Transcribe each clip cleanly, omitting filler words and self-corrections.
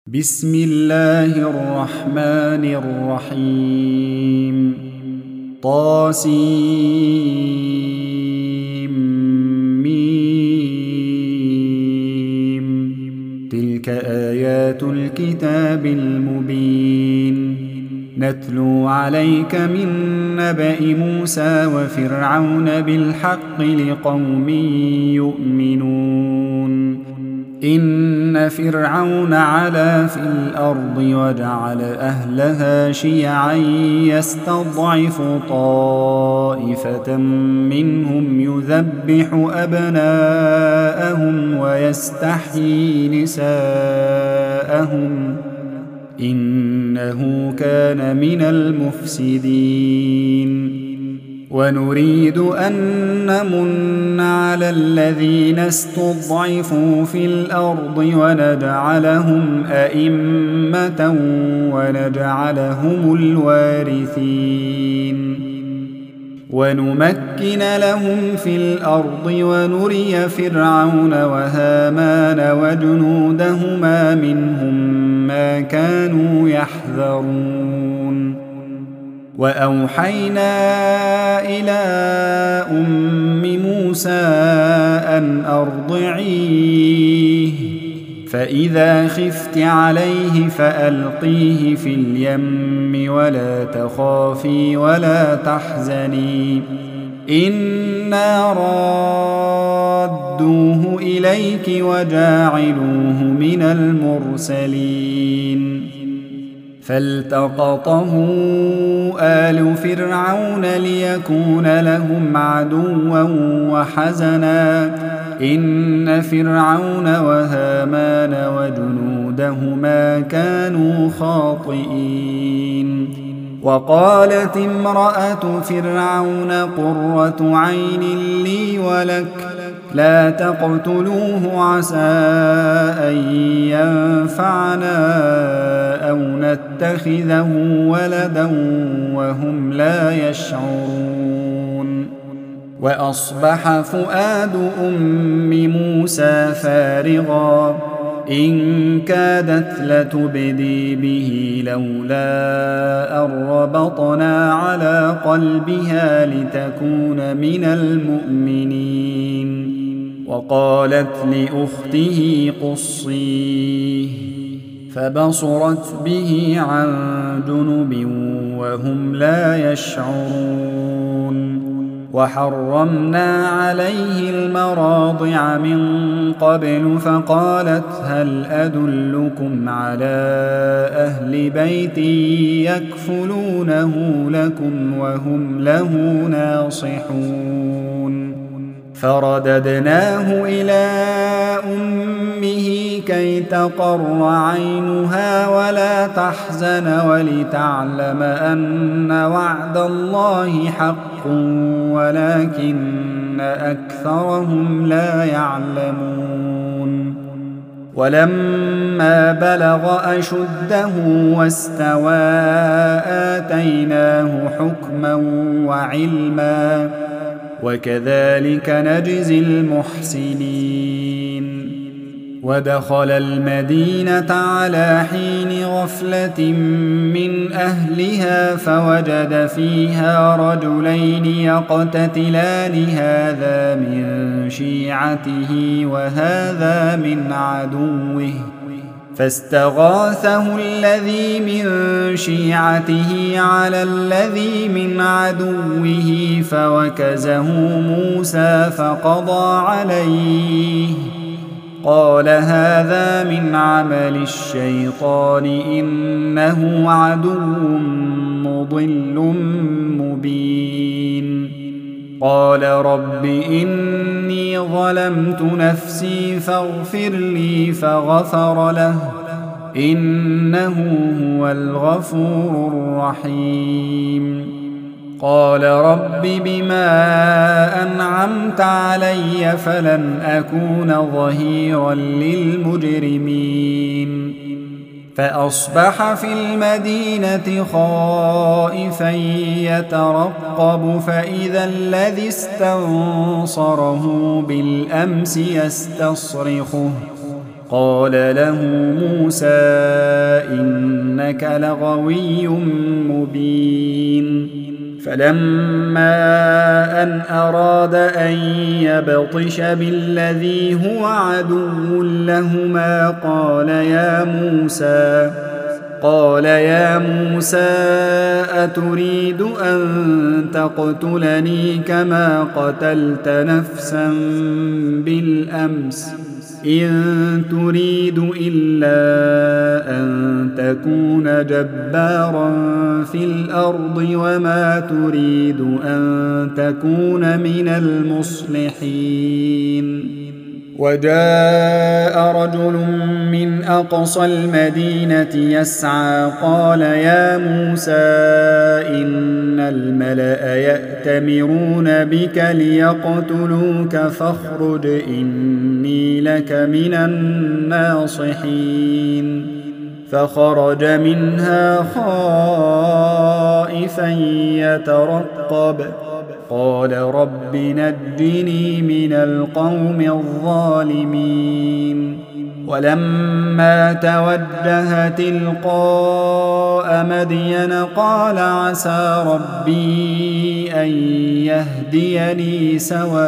بسم الله الرحمن الرحيم طاسيم تلك آيات الكتاب المبين نتلو عليك من نبأ موسى وفرعون بالحق لقوم يؤمنون إن فرعون علا في الأرض وجعل أهلها شيعا يستضعف طائفة منهم يذبح أبناءهم ويستحيي نساءهم إنه كان من المفسدين ونريد أن نمن على الذين استضعفوا في الأرض ونجعلهم أئمة ونجعلهم الوارثين ونمكن لهم في الأرض ونري فرعون وهامان وجنودهما منهم ما كانوا يحذرون وأوحينا إلى أم موسى أن أرضعيه فإذا خفت عليه فألقيه في اليم ولا تخافي ولا تحزني إنا رادوه إليك وجاعلوه من المرسلين فالتقطه آل فرعون ليكون لهم عدوا وحزنا إن فرعون وهامان وجنودهما كانوا خاطئين وقالت امرأة فرعون قرة عين لي ولك لا تقتلوه عسى أن ينفعنا أو نتخذه ولدا وهم لا يشعرون وأصبح فؤاد أم موسى فارغا إن كادت لتبدي به لولا أن ربطنا على قلبها لتكون من المؤمنين وقالت لأخته قصيه فبصرت به عن جنب وهم لا يشعرون وحرمنا عليه المراضع من قبل فقالت هل أدلكم على أهل بيت يكفلونه لكم وهم له ناصحون فرددناه إلى أمه كي تقر عينها ولا تحزن ولتعلم أن وعد الله حق ولكن أكثرهم لا يعلمون ولما بلغ أشده واستوى آتيناه حكما وعلما وكذلك نجزي المحسنين ودخل المدينة على حين غفلة من أهلها فوجد فيها رجلين يقتتلان هذا من شيعته وهذا من عدوه فاستغاثه الذي من شيعته على الذي من عدوه فوكزه موسى فقضى عليه قال هذا من عمل الشيطان إنه عدو مضل مبين قال رب إني ظلمت نفسي فاغفر لي فغفر له إنه هو الغفور الرحيم قال رب بما أنعمت علي فلن أكون ظهيرا للمجرمين فأصبح في المدينة خائفا يترقب فإذا الذي استنصره بالأمس يستصرخه قال له موسى إنك لغوي مبين فلما أن أراد أن يبطش بالذي هو عدو لهما قال يا موسى أتريد أن تقتلني كما قتلت نفسا بالأمس إن تريد إلا أن تكون جبارا في الأرض وما تريد أن تكون من المصلحين وجاء رجل من أقصى المدينة يسعى قال يا موسى إن الملأ يأتمرون بك ليقتلوك فاخرج إني لك من الناصحين فخرج منها خائفا يترقب قال رب نجني من القوم الظالمين ولما توجه تلقاء مدين قال عسى ربي أن يهديني سواء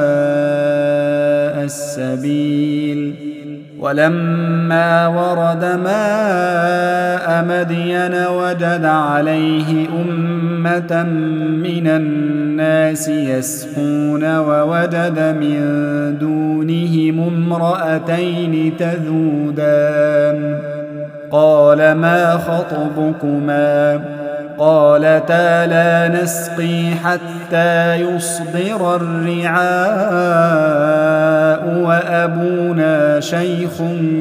السبيل ولما ورد ماء مدين وجد عليه أمة من الناس يسقون ووجد من دونهم امرأتين تذودان قال ما خطبكما قالتا لا نسقي حتى يصدر الرعاء وأبونا شيخ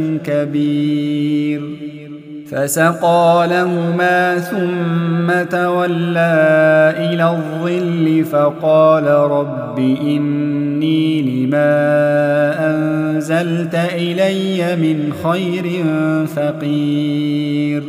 كبير فسقى لهما ثم تولى إلى الظل فقال رب إني لما أنزلت إلي من خير فقير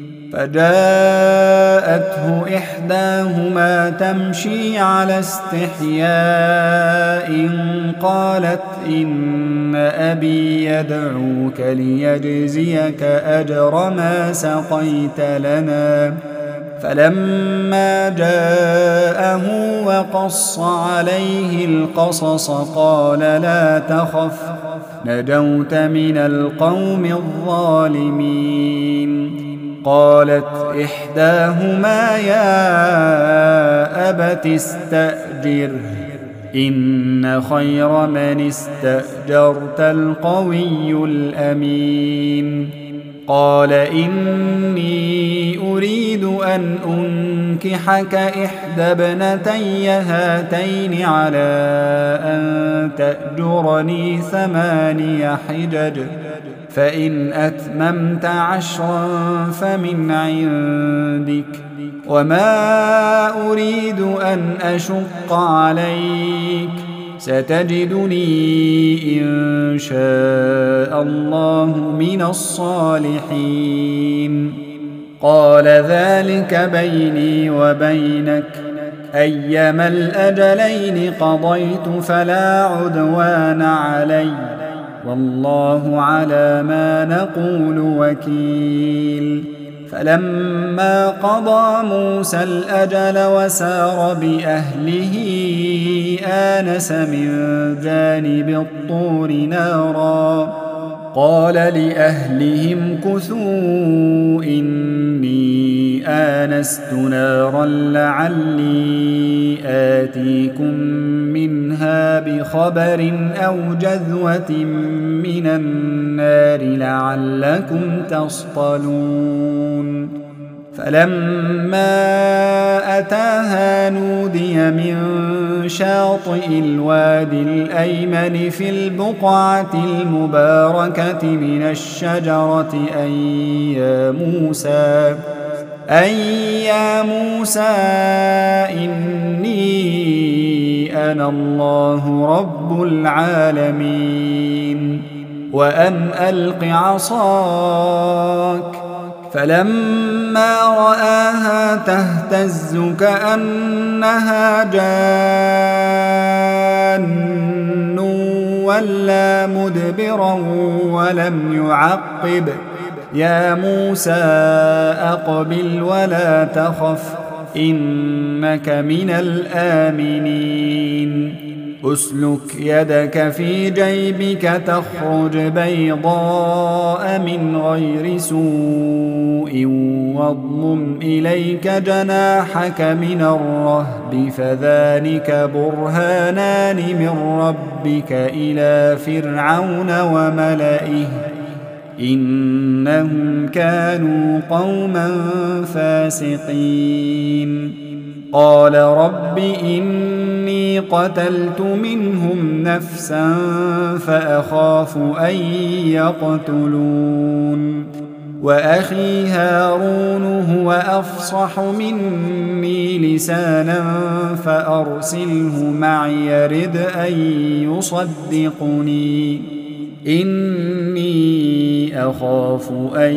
فجاءته إحداهما تمشي على استحياء قالت إن أبي يدعوك ليجزيك أجر ما سقيت لنا فلما جاءه وقص عليه القصص قال لا تخف نجوت من القوم الظالمين قالت إحداهما يا أبت استأجره إن خير من استأجرت القوي الأمين قال إني أريد أن أنكحك إحدى ابنتي هاتين على أن تأجرني 8 حجج فإن أتممت 10 فمن عندك وما أريد أن أشق عليك ستجدني إن شاء الله من الصالحين قال ذلك بيني وبينك أيما الأجلين قضيت فلا عدوان علي والله على ما نقول وكيل فلما قضى موسى الأجل وسار بأهله آنس من جانب الطور نارا قال لأهلهم كثوا إني آنست نارا لعلي آتيكم منها بخبر أو جذوة من النار لعلكم تصطلون فلما أتاها نودي من شاطئ الوادي الأيمن في البقعة المباركة من الشجرة أي يا موسى إني أنا الله رب العالمين وأن ألق عصاك فلما رآها تهتز كأنها جان ولى مدبرا ولم يعقب. يا موسى أقبل ولا تخف إنك من الآمنين. أسلك يدك في جيبك تخرج بيضاء من غير سوء واضمم إليك جناحك من الرهب فذلك برهانان من ربك إلى فرعون وملئه إنهم كانوا قوما فاسقين. قال رب إني قتلت منهم نفسا فأخاف أن يقتلون وأخي هارون هو أفصح مني لسانا فأرسله معي يرد أن يصدقني إني أخاف أن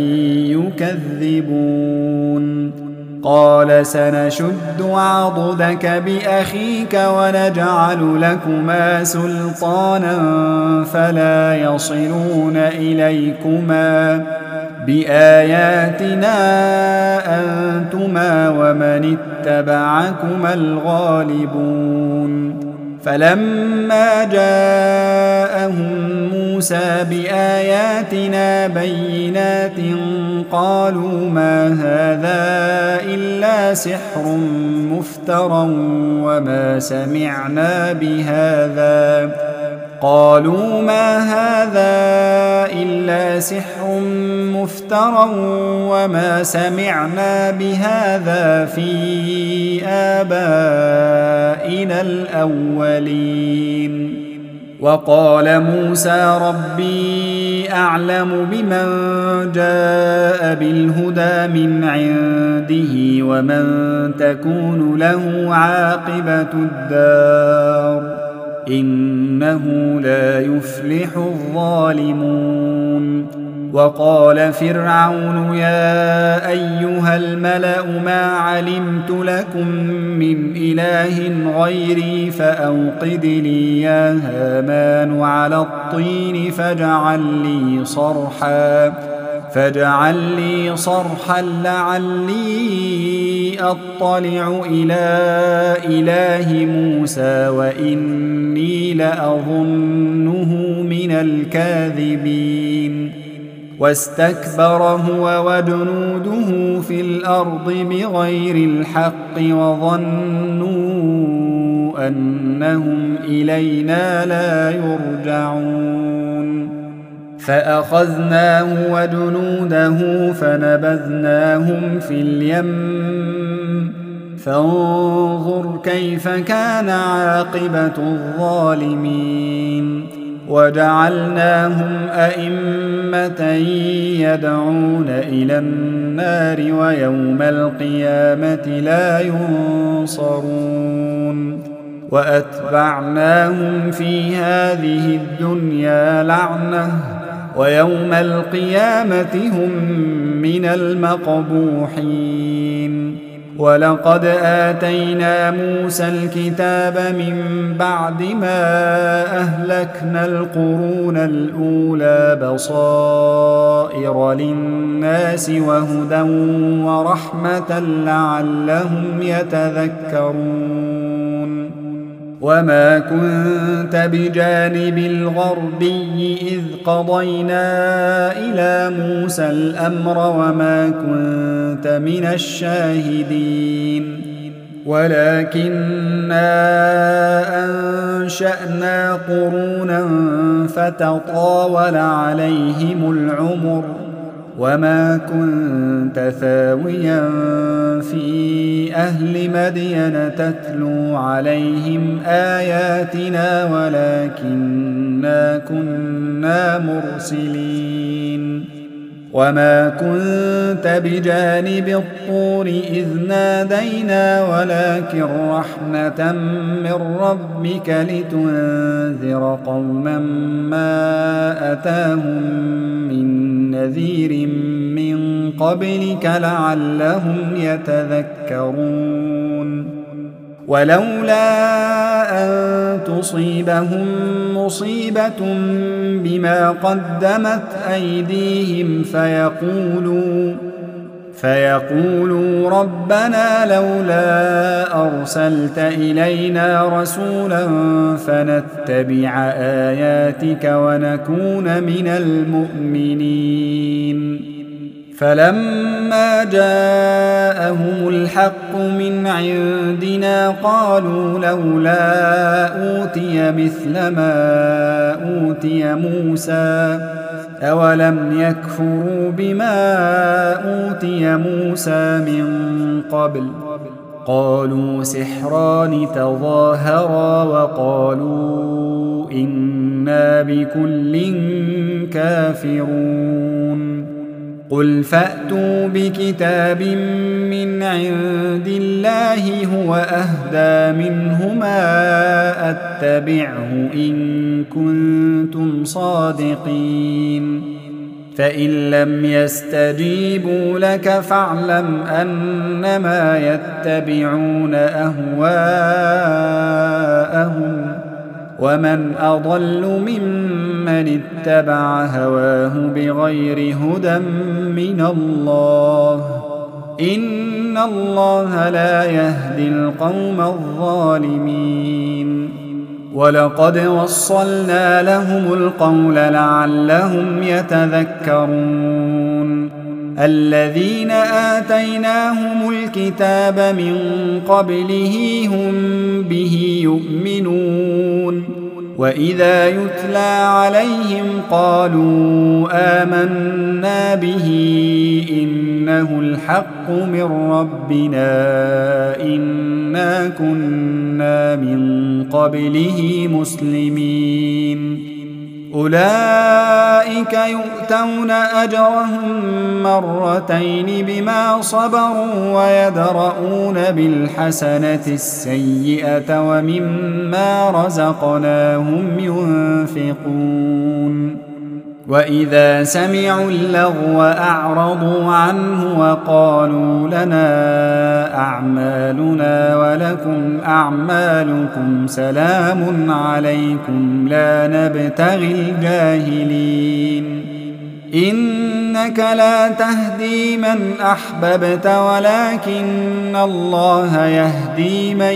يكذبون. قال سنشد عضدك بأخيك ونجعل لكما سلطانا فلا يصلون إليكما بآياتنا أنتما ومن اتبعكما الغالبون. فلما جاءهم موسى بآياتنا بينات قالوا ما هذا إلا سحر مفترى وما سمعنا بهذا في آبائنا الأولين. وقال موسى ربي أعلم بمن جاء بالهدى من عنده ومن تكون له عاقبة الدار إنه لا يفلح الظالمون. وقال فرعون يا أيها الملأ ما علمت لكم من إله غيري فأوقد لي يا هامان على الطين فاجعل لي صرحا لعلي أطلع إلى إله موسى وإني لأظنه من الكاذبين. واستكبر هو وجنوده في الأرض بغير الحق وظنوا أنهم إلينا لا يرجعون. فأخذناه وجنوده فنبذناهم في اليم فانظر كيف كان عاقبة الظالمين. وجعلناهم أئمة يدعون إلى النار ويوم القيامة لا ينصرون. وأتبعناهم في هذه الدنيا لعنة ويوم القيامة هم من المقبوحين. ولقد آتينا موسى الكتاب من بعد ما أهلكنا القرون الأولى بصائر للناس وهدى ورحمة لعلهم يتذكرون. وما كنت بجانب الغربي إذ قضينا إلى موسى الأمر وما كنت من الشاهدين ولكننا أنشأنا قرونا فتطاول عليهم العمر وما كنت ثاويا في أهل مدين تتلو عليهم آياتنا ولكننا كنا مرسلين. وما كنت بجانب الطور إذ نادينا ولكن رحمة من ربك لتنذر قوما ما أتاهم من نذير من قبلك لعلهم يتذكرون. ولولا أن تصيبهم مصيبة بما قدمت أيديهم فيقولوا ربنا لولا أرسلت إلينا رسولا فنتبع آياتك ونكون من المؤمنين. فلما جاءهم الحق من عندنا قالوا لولا أوتي مثل ما أوتي موسى أولم يكفروا بما أوتي موسى من قبل قالوا سحران تظاهرا وقالوا إنا بكل كافرون. قل فأتوا بكتاب من عند الله هو أهدى منهما أتبعه إن كنتم صادقين. فإن لم يستجيبوا لك فاعلم أنما يتبعون أهواءهم ومن أضل ممن اتبع هواه بغير هدى من الله إن الله لا يهدي القوم الظالمين. ولقد وصلنا لهم القول لعلهم يتذكرون. الذين آتيناهم الكتاب من قبله هم به يؤمنون وإذا يتلى عليهم قالوا آمنا به إنه الحق من ربنا إنا كنا من قبله مسلمين. أولئك يؤتون أجرهم مرتين بما صبروا ويدرؤون بالحسنة السيئة ومما رزقناهم ينفقون. وإذا سمعوا اللغو أعرضوا عنه وقالوا لنا أعمالنا ولكم أعمالكم سلام عليكم لا نبتغي الجاهلين. إنك لا تهدي من أحببت ولكن الله يهدي من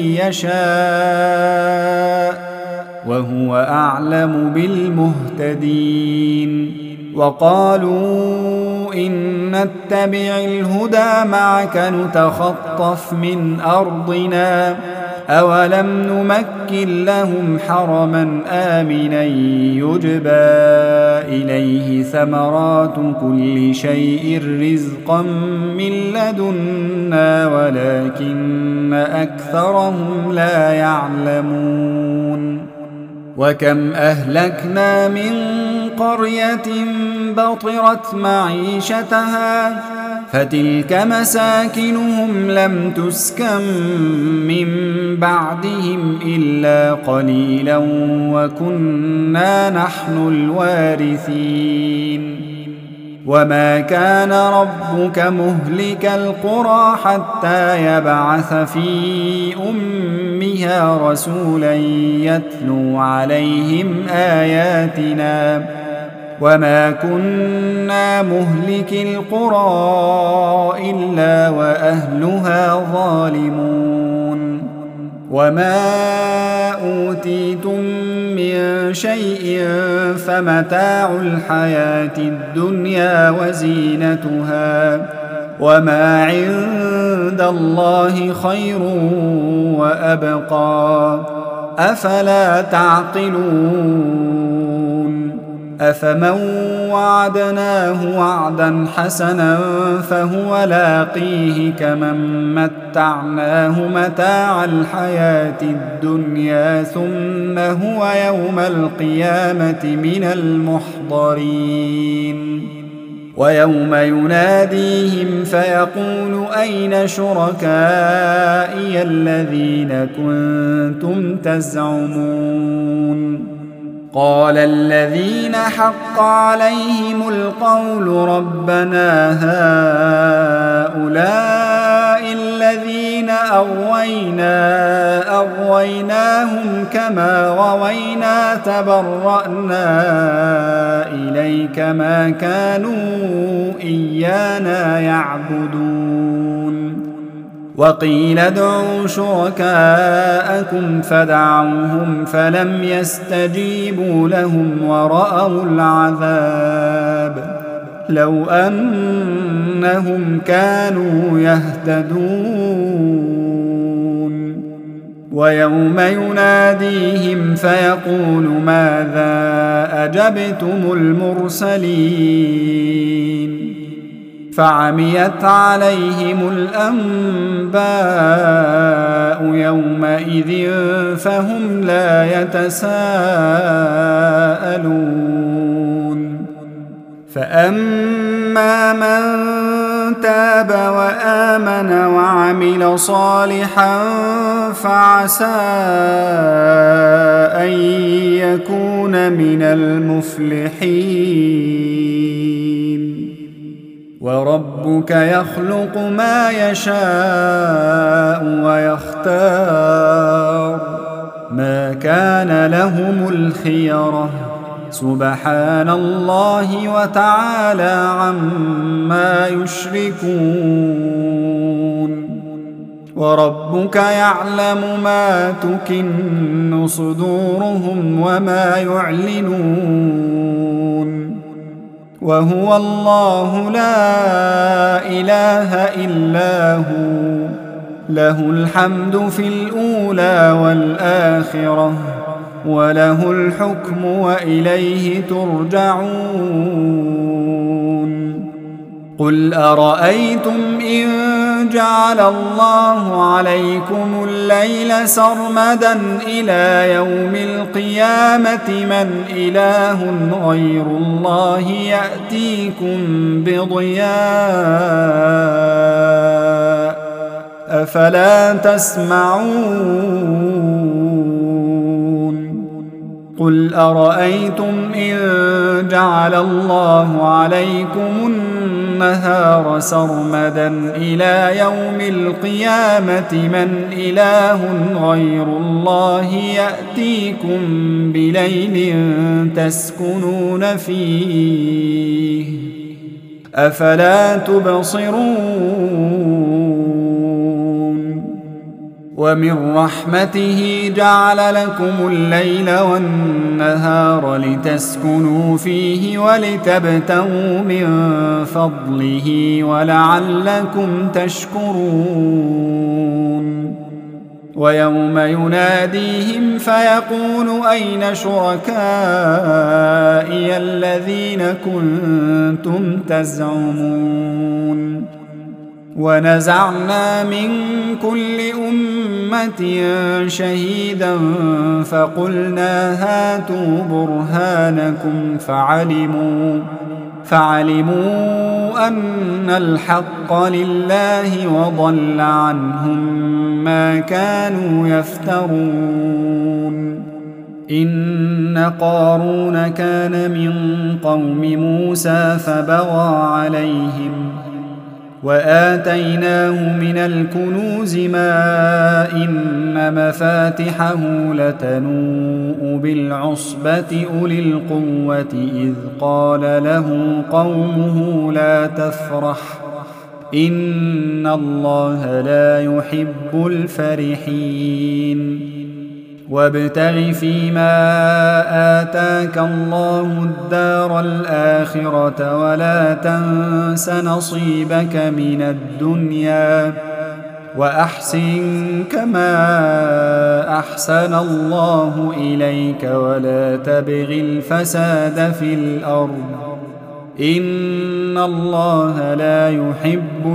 يشاء وهو أعلم بالمهتدين. وقالوا إن نتبع الهدى معك نتخطف من أرضنا أولم نمكن لهم حرما آمنا يجبى إليه ثمرات كل شيء رزقا من لدنا ولكن أكثرهم لا يعلمون. وكم أهلكنا من قرية بطرت معيشتها فتلك مساكنهم لم تسكن من بعدهم إلا قليلا وكنا نحن الوارثين. وما كان ربك مهلك القرى حتى يبعث في أمها رسولا يتلو عليهم آياتنا وما كنا مهلك القرى إلا وأهلها ظالمون. وما أوتيتم من شيء فمتاع الحياة الدنيا وزينتها وما عند الله خير وأبقى أفلا تعقلون. أفمن وعدناه وعدا حسنا فهو لاقيه كمن متعناه متاع الحياة الدنيا ثم هو يوم القيامة من المحضرين. ويوم يناديهم فيقول أين شركائي الذين كنتم تزعمون قال الذين حق عليهم القول ربنا هؤلاء الذين أغوينا أغويناهم كما غوينا تبرأنا إليك ما كانوا إيانا يعبدون وقيل ادعوا شركاءكم فدعوهم فلم يستجيبوا لهم ورأوا العذاب لو أنهم كانوا يهتدون ويوم يناديهم فيقول ماذا أجبتم المرسلين فعميت عليهم الأنباء يومئذ فهم لا يتساءلون فأما من تاب وآمن وعمل صالحا فعسى أن يكون من المفلحين وربك يخلق ما يشاء ويختار ما كان لهم الخيرة سبحان الله وتعالى عما يشركون وربك يعلم ما تكن صدورهم وما يعلنون وهو الله لا إله إلا هو له الحمد في الأولى والآخرة وله الحكم وإليه ترجعون قل أرأيتم إن جعل الله عليكم الليل سرمدا إلى يوم القيامة من إله غير الله يأتيكم بضياء أفلا تسمعون قل أرأيتم إن جعل الله عليكم النهار سرمدا إلى يوم القيامة من إله غير الله يأتيكم بليل تسكنون فيه أفلا تبصرون ومن رحمته جعل لكم الليل والنهار لتسكنوا فيه ولتبتغوا من فضله ولعلكم تشكرون ويوم يناديهم فيقول أين شركائي الذين كنتم تزعمون ونزعنا من كل أمة شهيدا فقلنا هاتوا برهانكم فعلموا أن الحق لله وضل عنهم ما كانوا يفترون إن قارون كان من قوم موسى فبغى عليهم وآتيناه من الكنوز ما إن مفاتحه لتنوء بالعصبة أولي القوة إذ قال له قومه لا تفرح إن الله لا يحب الفرحين وابتغ فيما آتاك الله الدار الآخرة ولا تنس نصيبك من الدنيا وأحسن كما أحسن الله إليك ولا تبغ الفساد في الأرض إن الله لا يحب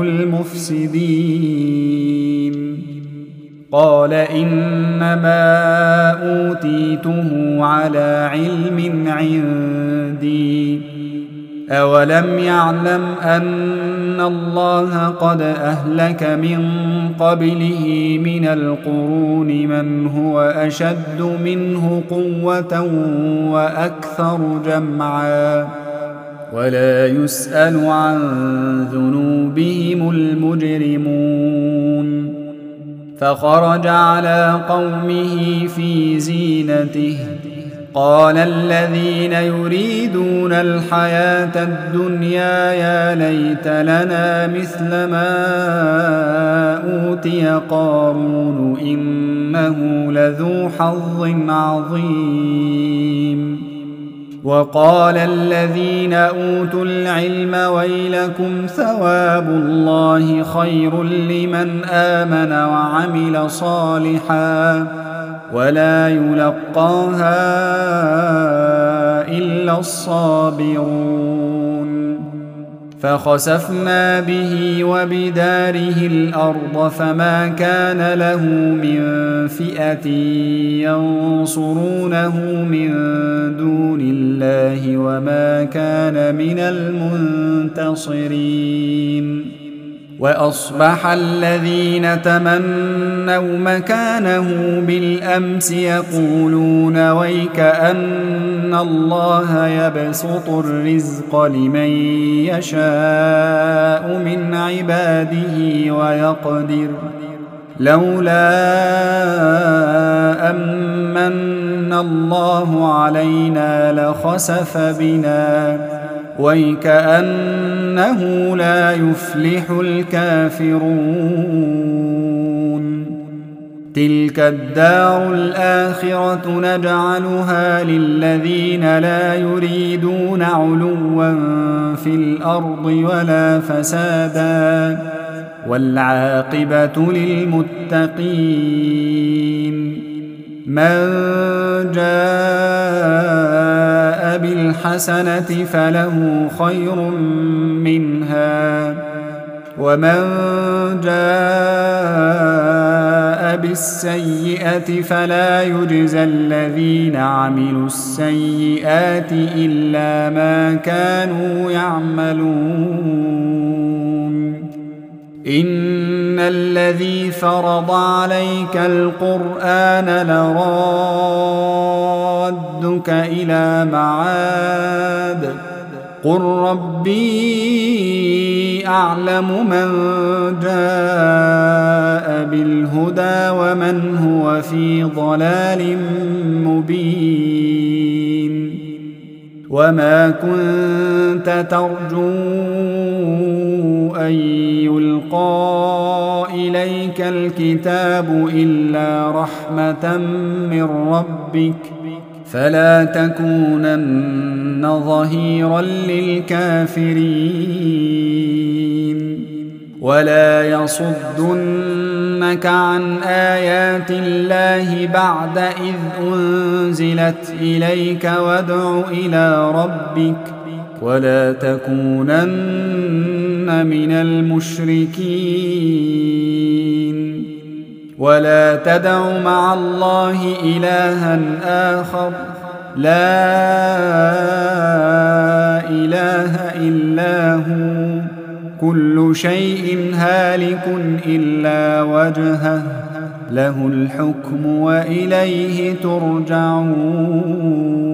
المفسدين قال إنما أوتيته على علم عندي أولم يعلم أن الله قد أهلك من قبله من القرون من هو أشد منه قوة وأكثر جمعا ولا يسأل عن ذنوبهم المجرمون فخرج على قومه في زينته قال الذين يريدون الحياة الدنيا يا ليت لنا مثل ما أوتي قارون إنه لذو حظ عظيم. وقال الذين أوتوا العلم ويلكم ثواب الله خير لمن آمن وعمل صالحا ولا يلقاها إلا الصابرون. فخسفنا به وبداره الأرض فما كان له من فئة ينصرونه من دون الله وما كان من المنتصرين. وأصبح الذين تمنوا مكانه بالأمس يقولون ويكأن الله يبسط الرزق لمن يشاء من عباده ويقدر لولا أمن الله علينا لخسف بنا ويكأنه لا يفلح الكافرون. تلك الدار الآخرة نجعلها للذين لا يريدون علوا في الأرض ولا فسادا والعاقبة للمتقين. من جاء بالحسنة فله خير منها ومن جاء بالسيئة فلا يجزى الذين عملوا السيئات إلا ما كانوا يعملون. إن الذي فرض عليك القرآن لرادك إلى معاد قل ربي أعلم من جاء بالهدى ومن هو في ضلال مبين. وما كنت ترجو أن يلقى إليك الكتاب إلا رحمة من ربك فلا تكونن ظهيرا للكافرين. ولا يصدنك عن آيات الله بعد إذ أنزلت إليك وادع إلى ربك ولا تكونن من المشركين. ولا تدع مع الله إلها آخر لا إله إلا هو كل شيء هالك إلا وجهه له الحكم وإليه ترجعون.